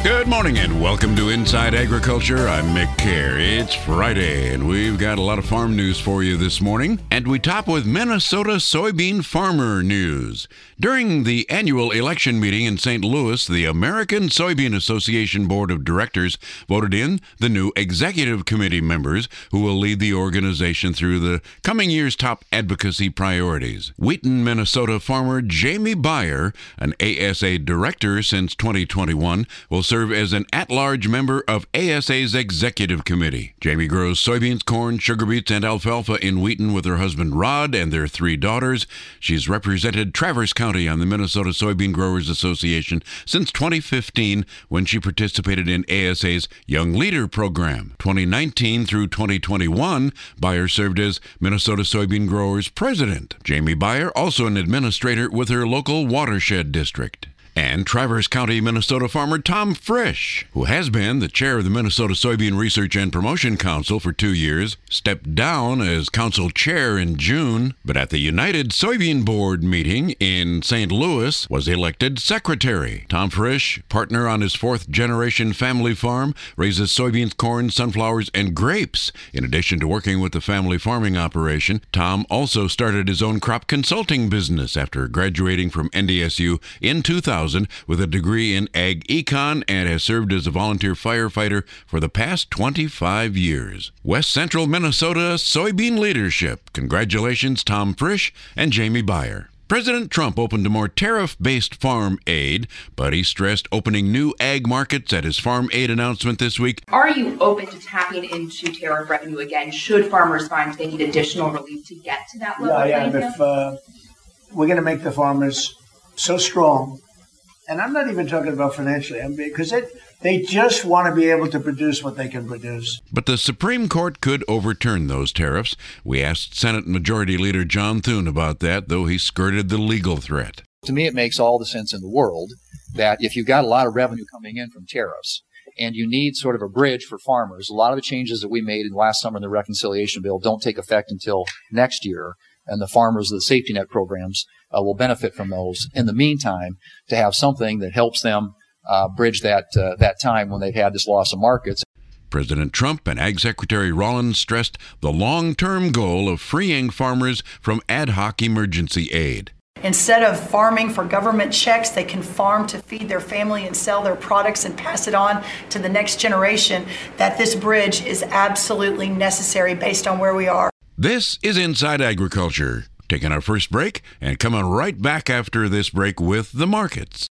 Good morning and welcome to Inside Agriculture. I'm Mick Kerr. It's Friday and we've got a lot of farm news for you this morning. And we top with Minnesota soybean farmer news. During the annual election meeting in St. Louis, the American Soybean Association Board of Directors voted in the new executive committee members who will lead the organization through the coming year's top advocacy priorities. Wheaton, Minnesota farmer Jamie Beyer, an ASA director since 2021, will serve as an at-large member of ASA's executive committee. Jamie grows soybeans, corn, sugar beets, and alfalfa in Wheaton with her husband Rod and their 3 daughters. She's represented Traverse County on the Minnesota Soybean Growers Association since 2015 when she participated in ASA's Young Leader program. 2019 through 2021, Beyer served as Minnesota Soybean Growers president. Jamie Beyer, also an administrator with her local watershed district. And Traverse County, Minnesota farmer Tom Frisch, who has been the chair of the Minnesota Soybean Research and Promotion Council for 2 years, stepped down as council chair in June, but at the United Soybean Board meeting in St. Louis was elected secretary. Tom Frisch, partner on his 4th-generation family farm, raises soybeans, corn, sunflowers, and grapes. In addition to working with the family farming operation, Tom also started his own crop consulting business after graduating from NDSU in 2000 with a degree in ag econ and has served as a volunteer firefighter for the past 25 years. West Central Minnesota soybean leadership. Congratulations, Tom Frisch and Jamie Beyer. President Trump opened to more tariff-based farm aid, but he stressed opening new ag markets at his farm aid announcement this week. Are you open to tapping into tariff revenue again should farmers find they need additional relief to get to that level? Yeah, if we're going to make the farmers so strong, and I'm not even talking about financially, because they just want to be able to produce what they can produce. But the Supreme Court could overturn those tariffs. We asked Senate Majority Leader John Thune about that, though he skirted the legal threat. To me, it makes all the sense in the world that if you've got a lot of revenue coming in from tariffs and you need sort of a bridge for farmers, a lot of the changes that we made in last summer in the reconciliation bill don't take effect until next year. And the farmers of the safety net programs will benefit from those. In the meantime, to have something that helps them bridge that time when they've had this loss of markets. President Trump and Ag Secretary Rollins stressed the long-term goal of freeing farmers from ad hoc emergency aid. Instead of farming for government checks, they can farm to feed their family and sell their products and pass it on to the next generation, that this bridge is absolutely necessary based on where we are. This is Inside Agriculture. Taking our first break and coming right back after this break with the markets.